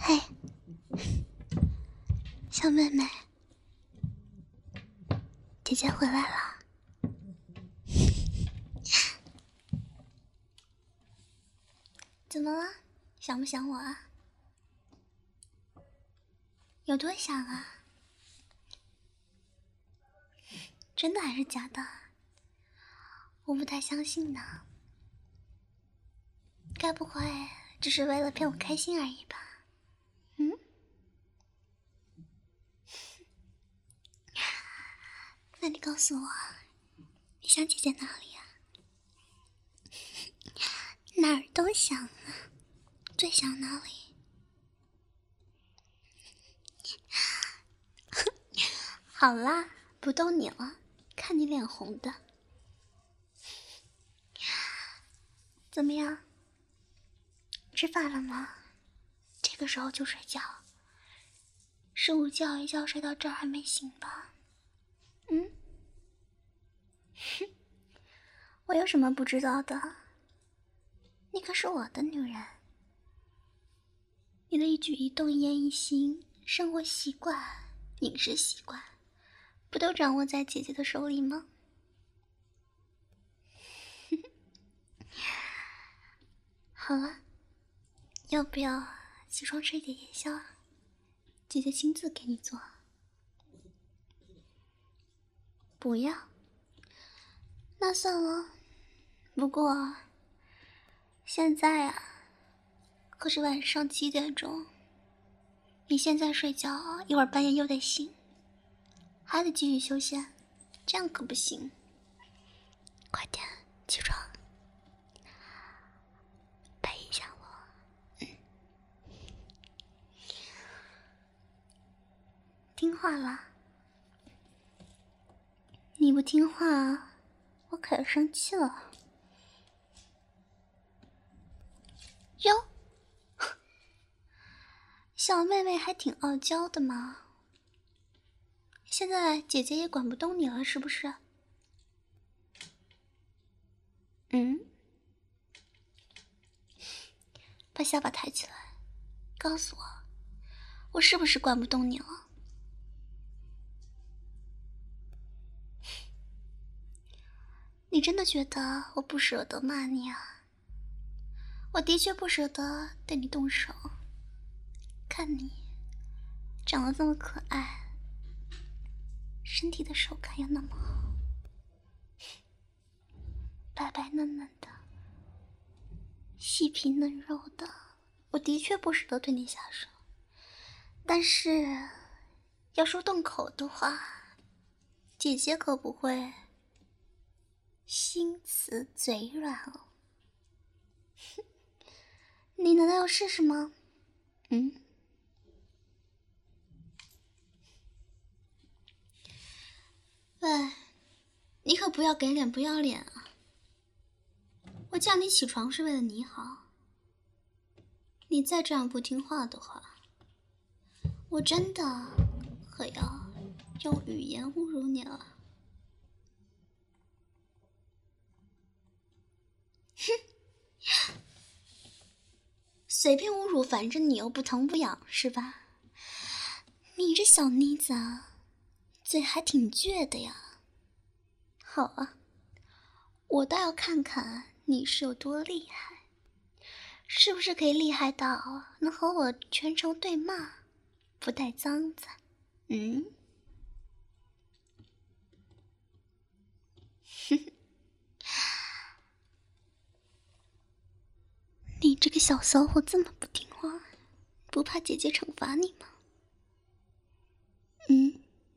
嘿，小妹妹，姐姐回来了。怎么了？想不想我啊？有多想啊？真的还是假的？我不太相信呢。该不会只是为了骗我开心而已吧？嗯？那你告诉我，你想姐姐哪里呀？哪儿都想啊，最想哪里？好啦，不逗你了，看你脸红的。怎么样？吃饭了吗？这个时候就睡觉，是午觉一觉睡到这儿还没醒吧？嗯？我有什么不知道的？你可是我的女人，你的一举一动、一言一行、生活习惯、饮食习惯，不都掌握在姐姐的手里吗？好了，要不要起床吃一点夜宵啊？姐姐亲自给你做。不要，那算了。不过现在啊，可是晚上7点钟，你现在睡觉，一会儿半夜又得醒，还得继续休息，这样可不行。快点起床，陪一下我。听话啦。你不听话，我可要生气了。哟，小妹妹还挺傲娇的嘛。现在姐姐也管不动你了，是不是？嗯？把下巴抬起来，告诉我，我是不是管不动你了？你真的觉得我不舍得骂你啊？我的确不舍得对你动手。看你长得这么可爱，身体的手感又那么好，白白嫩嫩的，细皮嫩肉的，我的确不舍得对你下手。但是要说动口的话，姐姐可不会心慈嘴软哦。你难道要试试吗？嗯？喂，你可不要给脸不要脸啊！我叫你起床是为了你好，你再这样不听话的话，我真的可要用语言侮辱你了。哼，随便侮辱，反正你又不疼不痒，是吧？你这小妮子啊，嘴还挺倔的呀。好啊，我倒要看看你是有多厉害，是不是可以厉害到能和我全程对骂，不带脏字？嗯？你这个小骚货这么不听话，不怕姐姐惩罚你吗？嗯？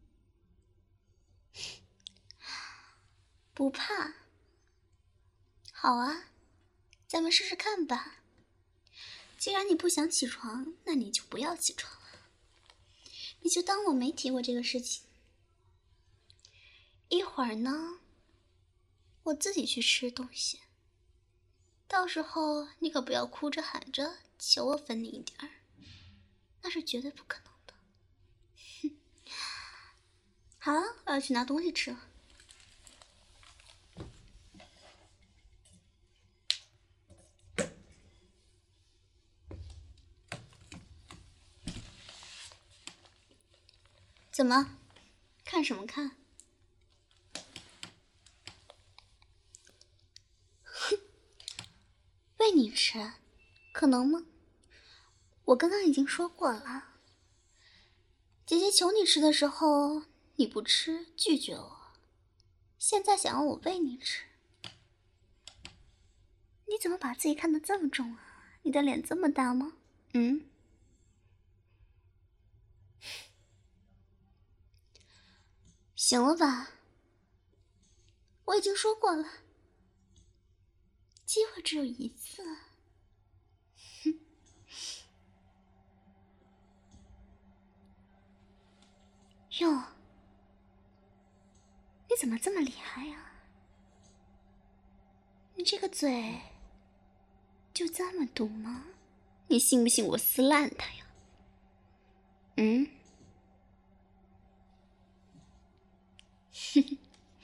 不怕。好啊，咱们试试看吧。既然你不想起床，那你就不要起床了，你就当我没提过这个事情。一会儿呢，我自己去吃东西，到时候你可不要哭着喊着求我分你一点儿，那是绝对不可能的。哼，好了，我要去拿东西吃了。 怎么？看什么看？哼，喂你吃，可能吗？我刚刚已经说过了，姐姐求你吃的时候你不吃，拒绝我，现在想要我喂你吃，你怎么把自己看得这么重啊？你的脸这么大吗？嗯？行了吧，我已经说过了，机会只有一次。哼，哟，你怎么这么厉害呀？你这个嘴就这么毒吗？你信不信我撕烂它呀？嗯？哼哼，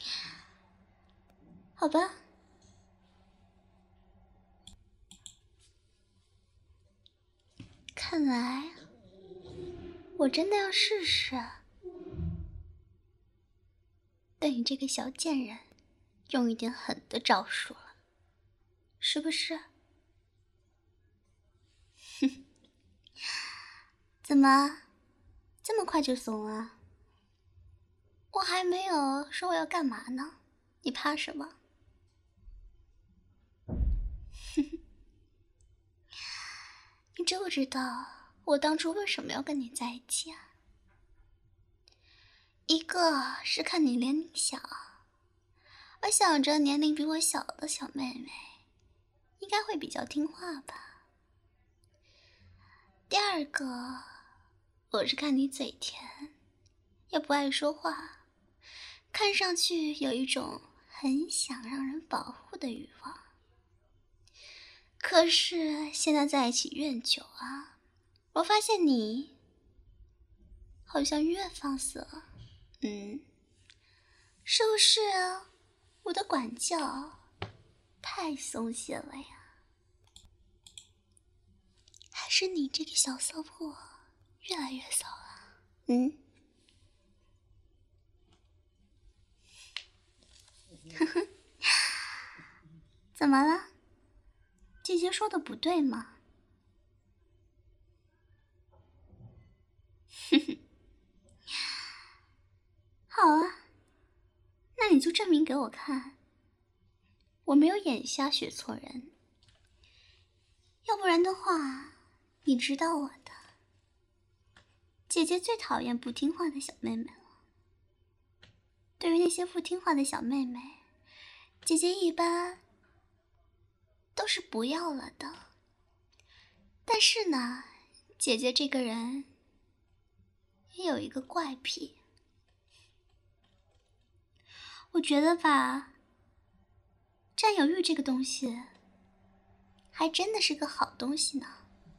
好吧。看来我真的要试试对你这个小贱人用一点狠的招数了，是不是？哼，怎么这么快就怂了？我还没有说我要干嘛呢，你怕什么？哼哼，你知不知道我当初为什么要跟你在一起啊？一个是看你年龄小，我想着年龄比我小的小妹妹应该会比较听话吧。第二个，我是看你嘴甜，也不爱说话，看上去有一种很想让人保护的欲望。可是现在在一起越久啊，我发现你好像越放肆了。是不是我的管教太松懈了呀？还是你这个小骚货越来越骚了？呵呵，怎么了？姐姐说的不对吗？哼哼，好啊，那你就证明给我看，我没有眼瞎学错人。要不然的话，你知道我的，姐姐最讨厌不听话的小妹妹了。对于那些不听话的小妹妹，姐姐一般都是不要了的。但是呢，姐姐这个人也有一个怪癖，我觉得吧，占有欲这个东西还真的是个好东西呢。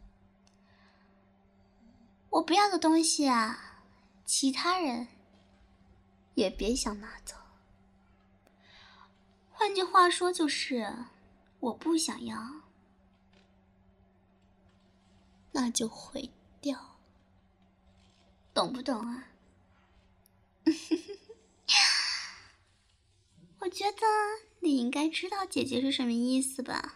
我不要的东西啊，其他人也别想拿走。换句话说就是，我不想要，那就毁掉，懂不懂啊？我觉得你应该知道姐姐是什么意思吧？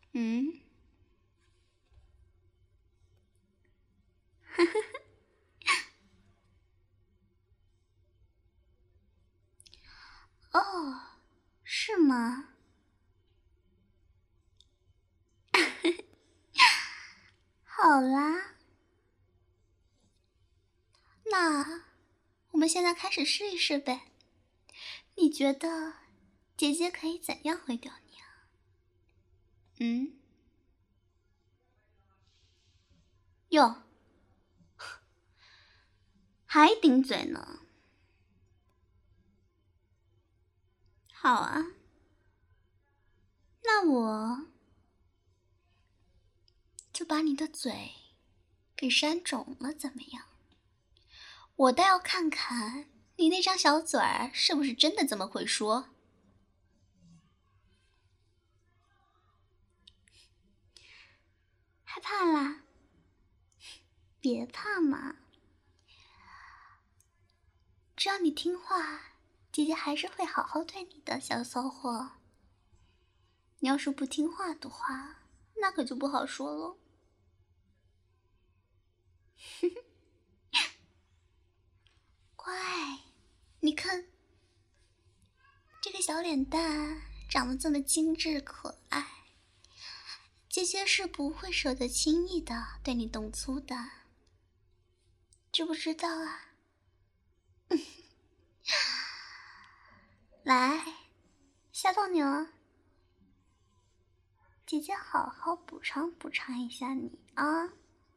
哦，是吗？好啦，那我们现在开始试一试呗。你觉得姐姐可以怎样毁掉你啊？哟，还顶嘴呢？好啊，那我就把你的嘴给扇肿了，怎么样？我倒要看看你那张小嘴儿是不是真的这么会说。害怕啦？别怕嘛， 只要你听话，姐姐还是会好好对你的，小骚货。你要是不听话的话，那可就不好说了。乖，你看这个小脸蛋长得这么精致可爱，姐姐是不会舍得轻易的对你动粗的，知不知道啊？来，吓到你了，姐姐好好补偿补偿一下你啊！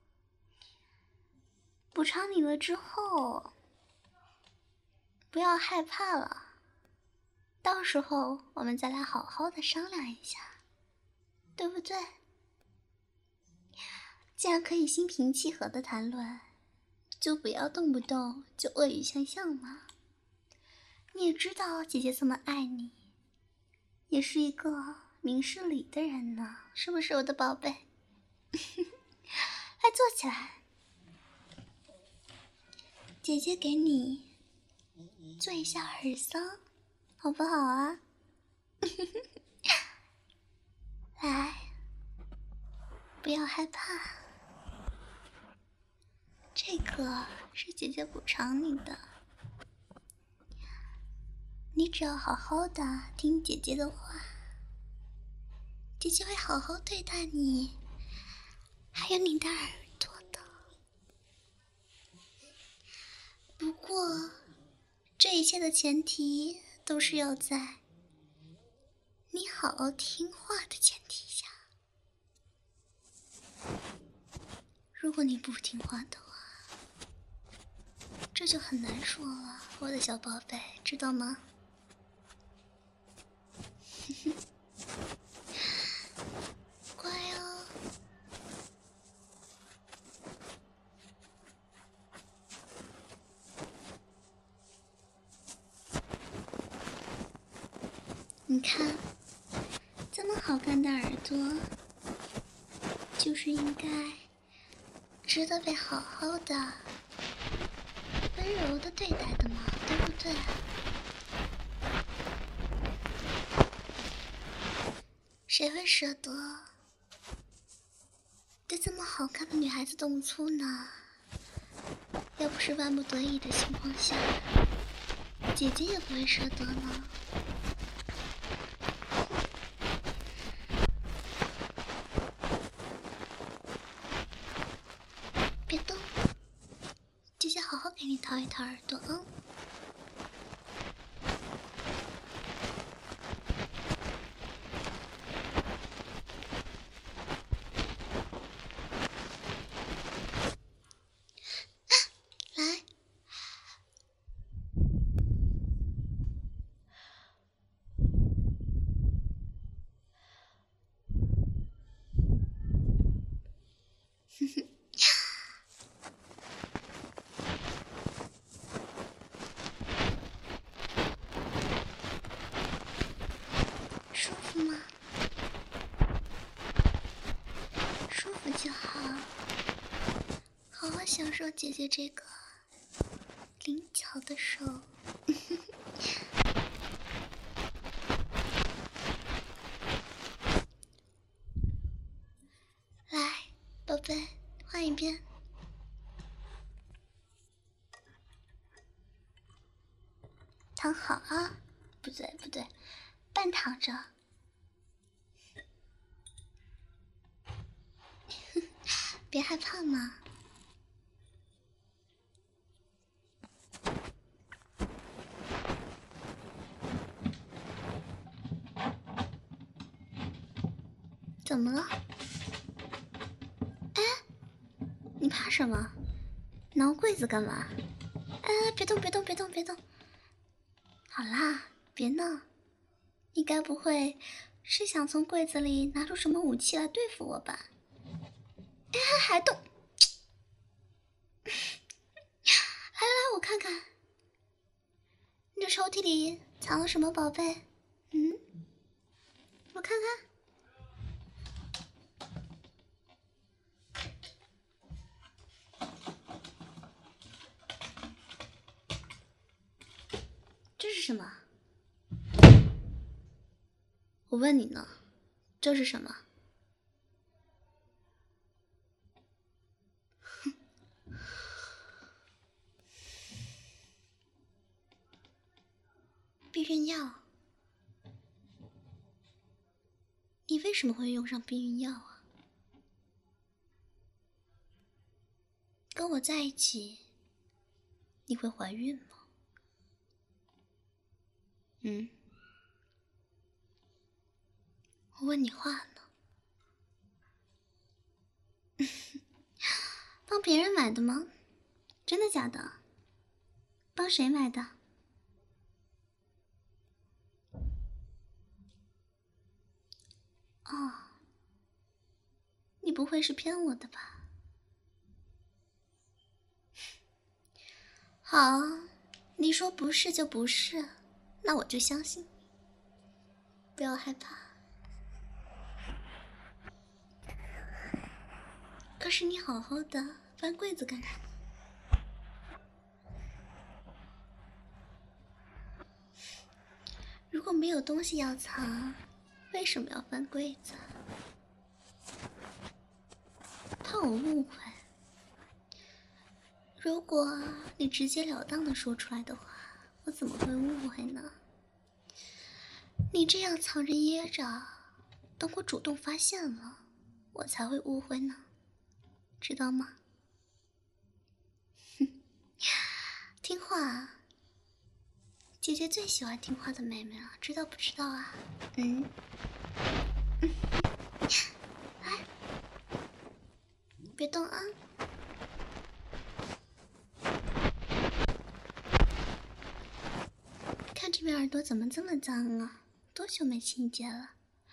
补偿你了之后，不要害怕了，到时候我们再来好好的商量一下，对不对？既然可以心平气和的谈论，就不要动不动就恶语相向嘛。你也知道姐姐这么爱你，也是一个明事理的人呢，是不是我的宝贝？来，坐起来，姐姐给你做一下耳桑，好不好啊？来，不要害怕，这个是姐姐补偿你的，你只要好好的听姐姐的话，姐姐会好好对待你，还有你的耳朵的。不过，这一切的前提都是要在你好好听话的前提下。如果你不听话的话，这就很难说了，我的小宝贝，知道吗？乖哦。你看，这么好看的耳朵，就是应该值得被好好的、温柔的对待的嘛，对不对？谁会舍得对这么好看的女孩子动粗呢？要不是万不得已的情况下，姐姐也不会舍得呢。别动，姐姐好好给你掏一掏耳朵啊。来，舒服吗？舒服就好，好好享受姐姐这个灵巧的手。来，宝贝，换一遍。躺好啊，不对不对，半躺着。别害怕嘛。怎么了？哎，你怕什么？挠柜子干嘛？哎，别动别动别动别动！好啦，别闹。你该不会是想从柜子里拿出什么武器来对付我吧？哎，还动！来来来，我看看，你的抽屉里藏了什么宝贝？嗯，我看看。 什么？我问你呢，这是什么？避孕药。你为什么会用上避孕药啊？跟我在一起，你会怀孕吗？我问你话呢。帮别人买的吗？真的假的？帮谁买的？哦，你不会是骗我的吧？好，你说不是就不是，那我就相信。不要害怕。可是你好好的翻柜子干什么？如果没有东西要藏，为什么要翻柜子？怕我误会。如果你直截了当的说出来的话，我怎么会误会呢？你这样藏着掖着，等我主动发现了，我才会误会呢，知道吗？听话，姐姐最喜欢听话的妹妹了，知道不知道啊？来，别动啊！看这边耳朵怎么这么脏啊？多久没清洁了？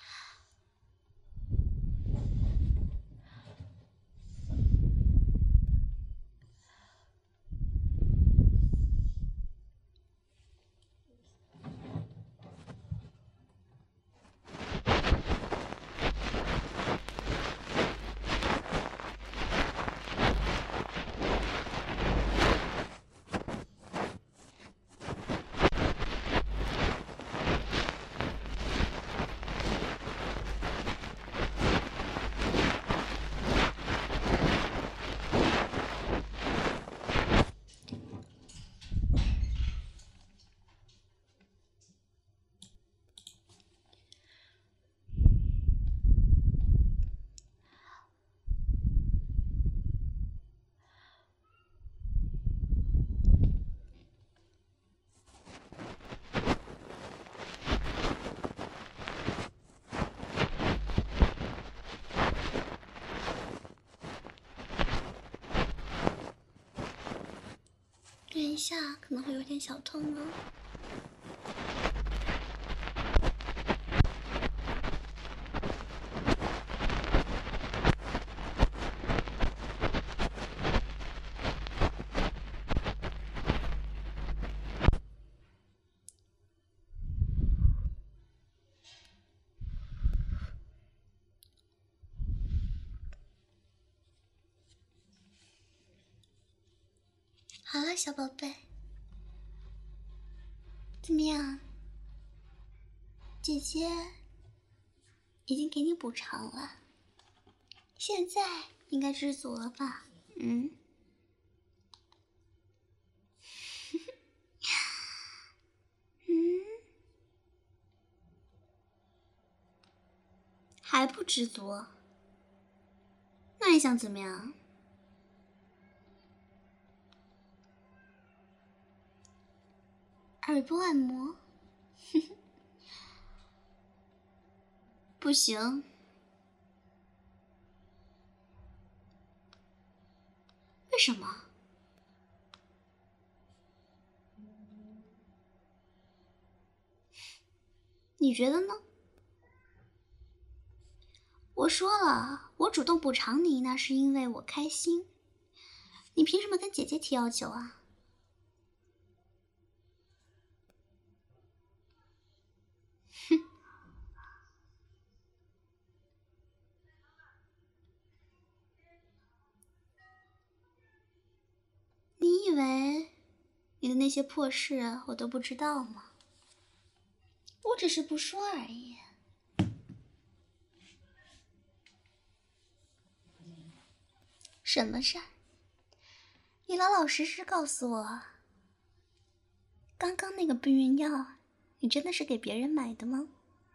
忍一下，可能会有点小痛哦。好了，小宝贝，怎么样？姐姐已经给你补偿了，现在应该知足了吧？还不知足？那你想怎么样？耳部按摩？不行。为什么？你觉得呢？我说了，我主动补偿你，那是因为我开心。你凭什么跟姐姐提要求啊？哼！你以为你的那些破事我都不知道吗？ 我只是不说而已。什么事儿？你老老实实告诉我，刚刚那个避孕药，你真的是给别人买的吗？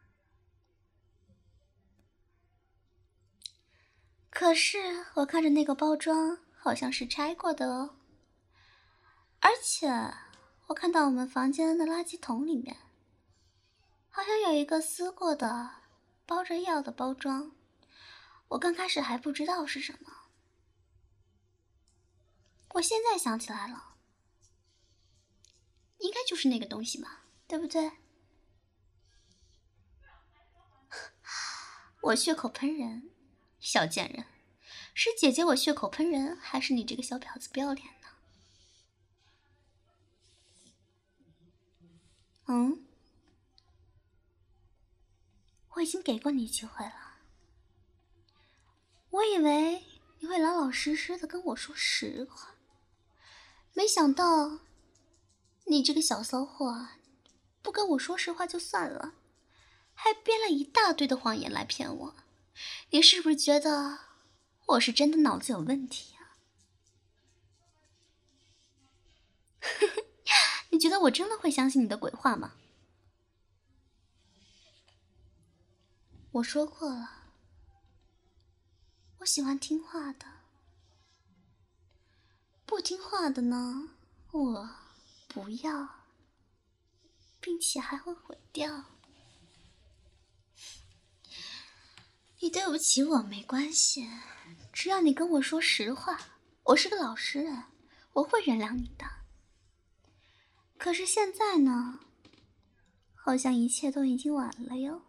可是我看着那个包装好像是拆过的哦，而且我看到我们房间的垃圾桶里面好像有一个撕过的包着药的包装，我刚开始还不知道是什么，我现在想起来了，应该就是那个东西吧，对不对？我血口喷人，小贱人，是姐姐我血口喷人，还是你这个小婊子不要脸呢？嗯，我已经给过你机会了，我以为你会老老实实的跟我说实话，没想到你这个小骚货不跟我说实话就算了，还编了一大堆的谎言来骗我。你是不是觉得我是真的脑子有问题啊？你觉得我真的会相信你的鬼话吗？我说过了，我喜欢听话的，不听话的呢，我不要，并且还会毁掉。你对不起我没关系，只要你跟我说实话，我是个老实人，我会原谅你的。可是现在呢，好像一切都已经晚了哟。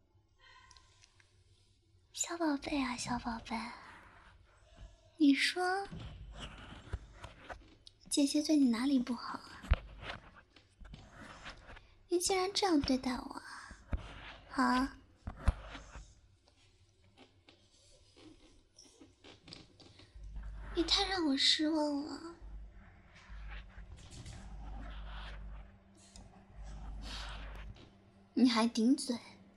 小宝贝啊，小宝贝，你说姐姐对你哪里不好啊？你竟然这样对待我啊！啊？你太让我失望了。你还顶嘴？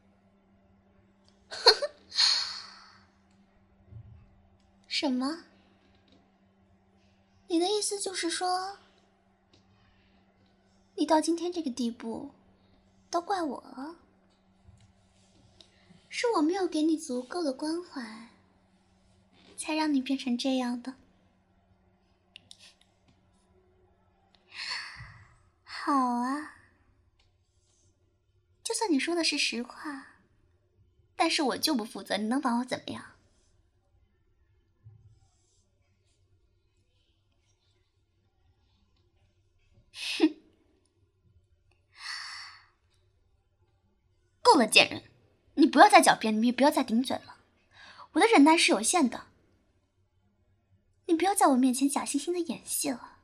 什么？你的意思就是说，你到今天这个地步，都怪我了？是我没有给你足够的关怀，才让你变成这样的。好啊，就算你说的是实话，但是我就不负责，你能把我怎么样？哼，够了，贱人，你不要再狡辩，你也不要再顶嘴了，我的忍耐是有限的，你不要在我面前假惺惺的演戏了，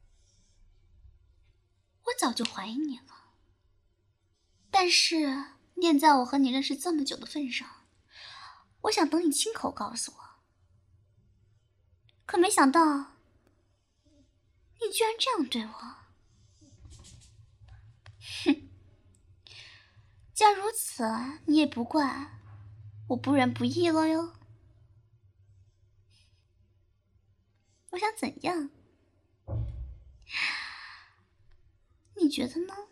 我早就怀疑你了，但是念在我和你认识这么久的份上，我想等你亲口告诉我，可没想到你居然这样对我。哼，既然如此，你也不怪我不仁不义了哟。我想怎样？你觉得呢？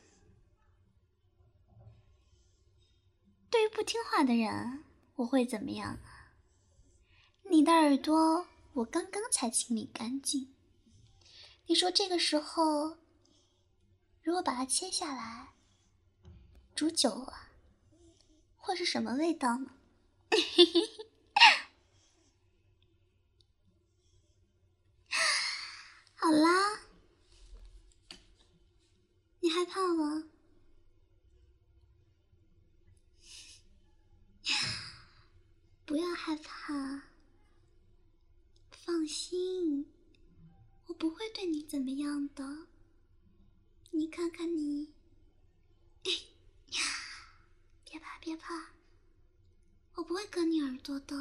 对于不听话的人，我会怎么样啊？你的耳朵我刚刚才清理干净，你说这个时候如果把它切下来煮酒啊，会是什么味道呢？好啦，你害怕吗？不要害怕，放心，我不会对你怎么样的。你看看你，别怕别怕，我不会割你耳朵的。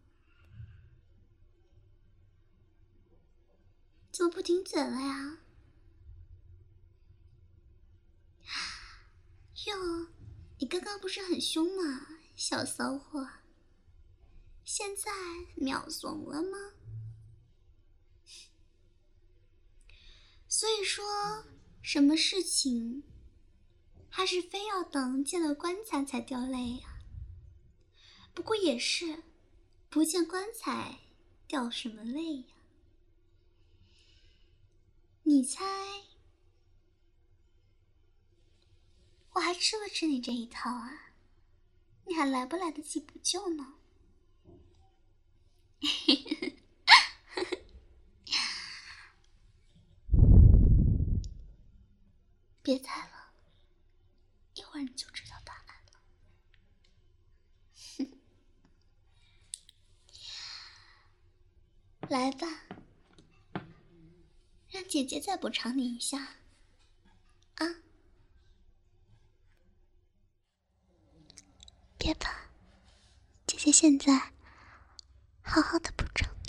怎么不顶嘴了呀？哟， 你刚刚不是很凶吗，小骚货？现在秒怂了吗？所以说，什么事情还是非要等见了棺材才掉泪呀？不过也是，不见棺材掉什么泪呀？你猜，我还吃不吃你这一套啊？你还来不来得及补救呢？别猜了，一会儿你就知道答案了。来吧，让姐姐再补偿你一下啊！别怕，姐姐现在好好的补偿你。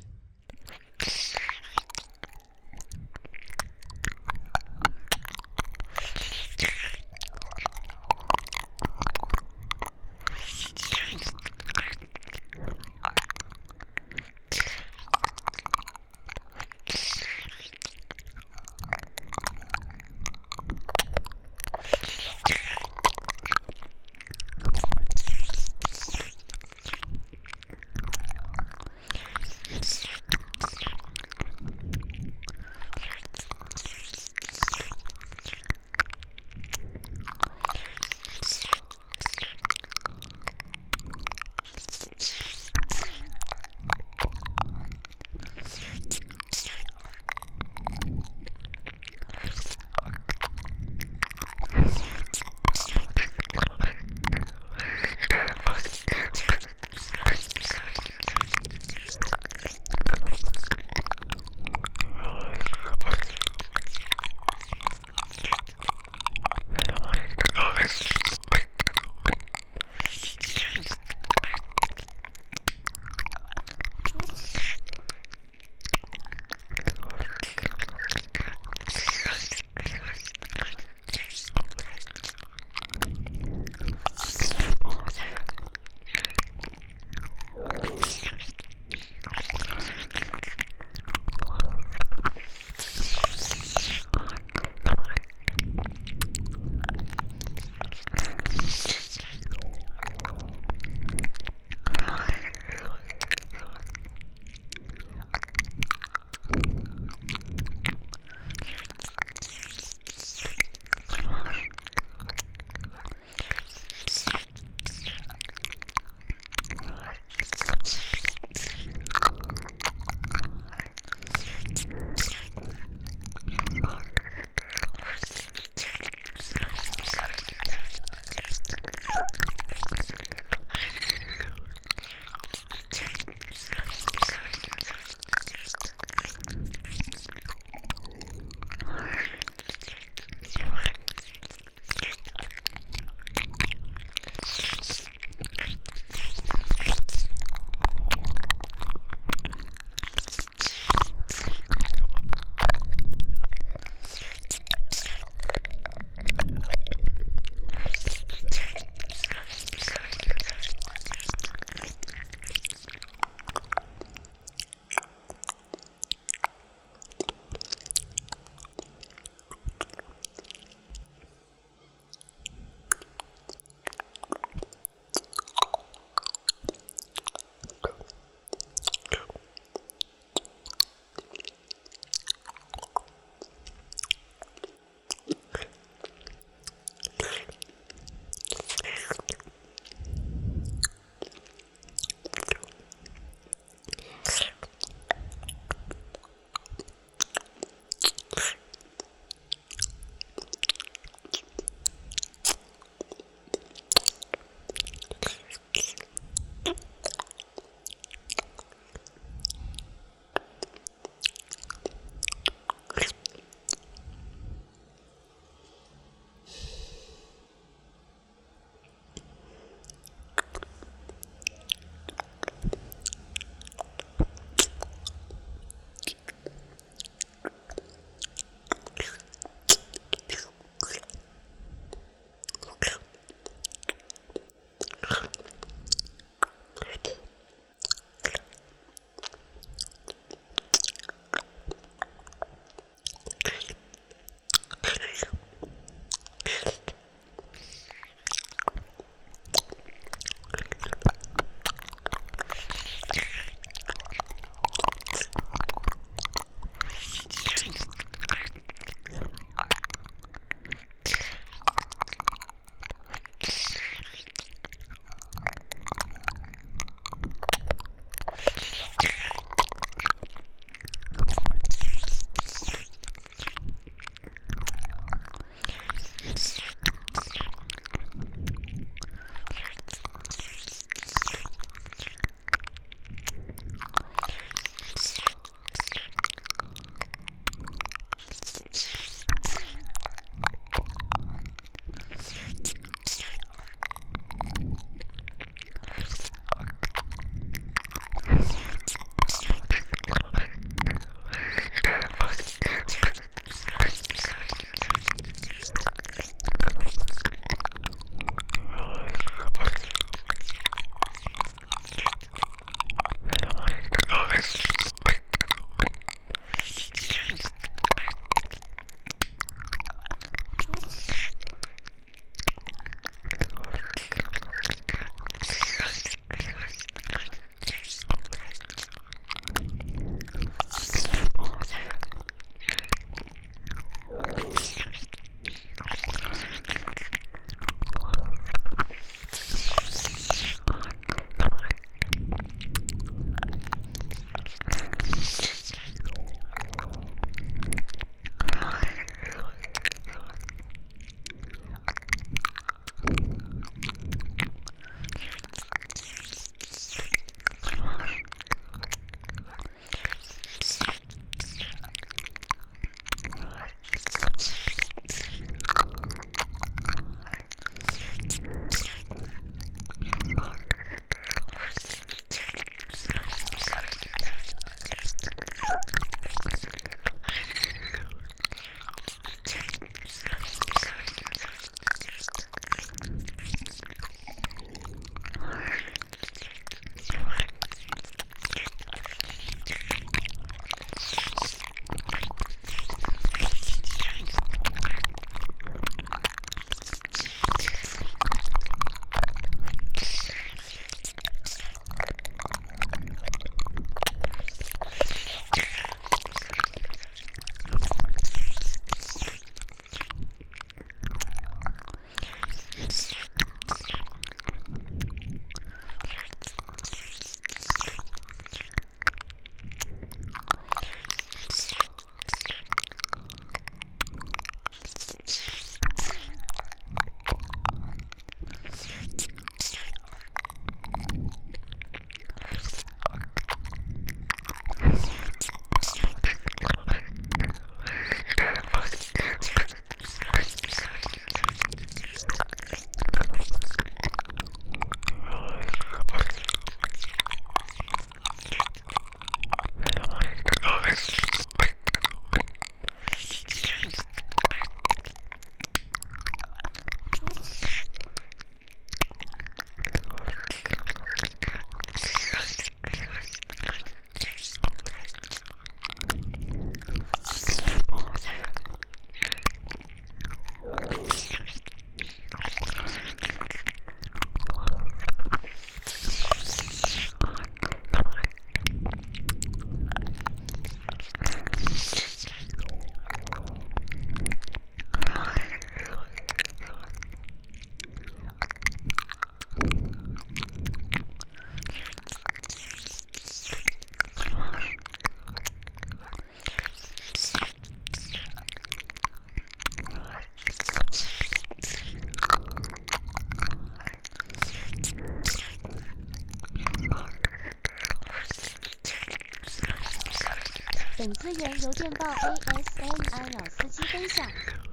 本资源由电报 ASMR 老司机分享。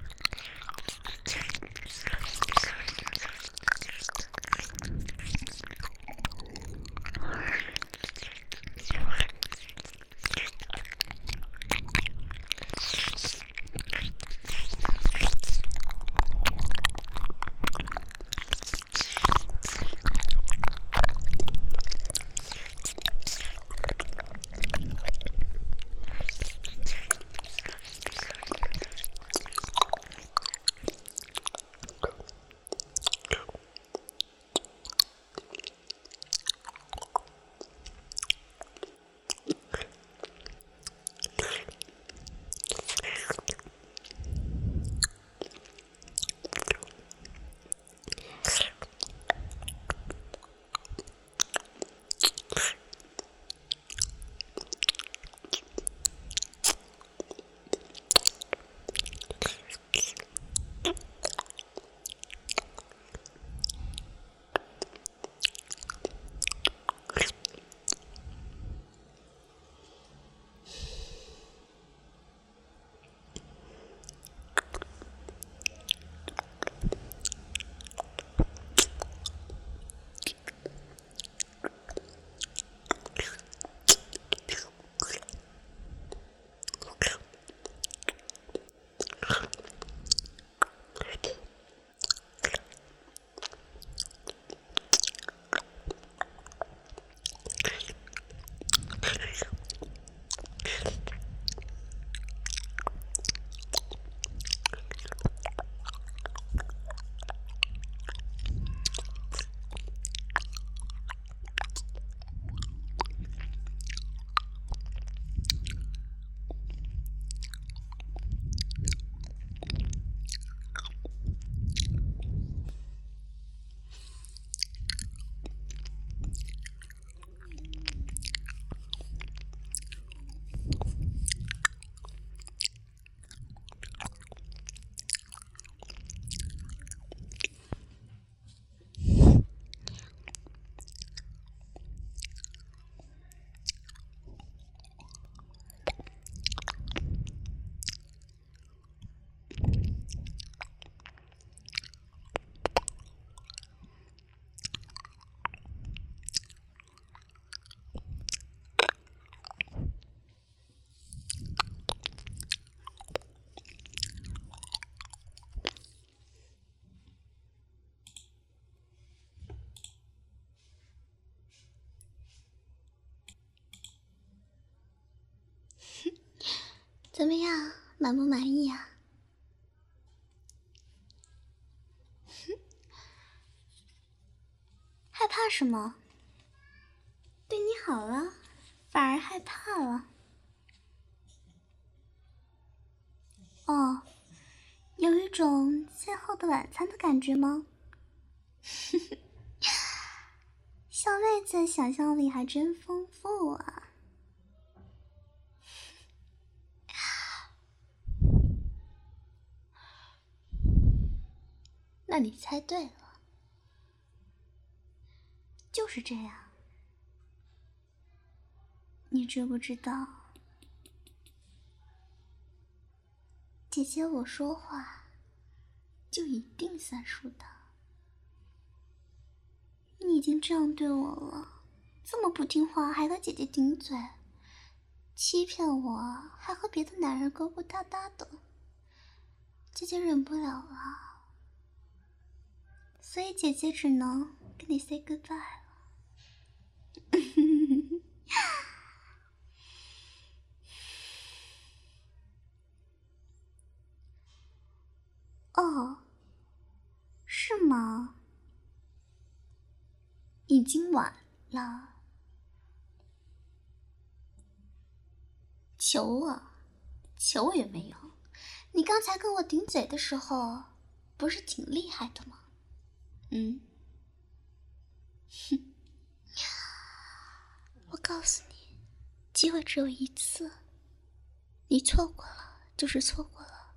怎么样，满不满意啊？害怕什么？对你好了，反而害怕了？哦，有一种最后的晚餐的感觉吗？小妹子想象力还真丰富啊！那你猜对了，就是这样。你知不知道，姐姐我说话就一定算数的。你已经这样对我了，这么不听话还和姐姐顶嘴，欺骗我还和别的男人勾勾搭搭的，姐姐忍不了了，所以姐姐只能跟你 say goodbye 了。哦，是吗？已经晚了。求我？求我也没有。你刚才跟我顶嘴的时候，不是挺厉害的吗？嗯。哼。我告诉你，机会只有一次，你错过了就是错过了，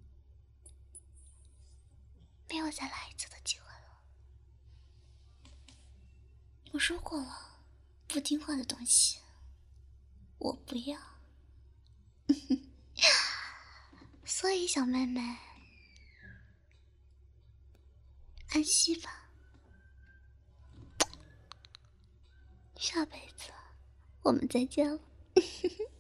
没有再来一次的机会了。我说过了，不听话的东西我不要。 所以小妹妹，安息吧，下辈子我们再见了。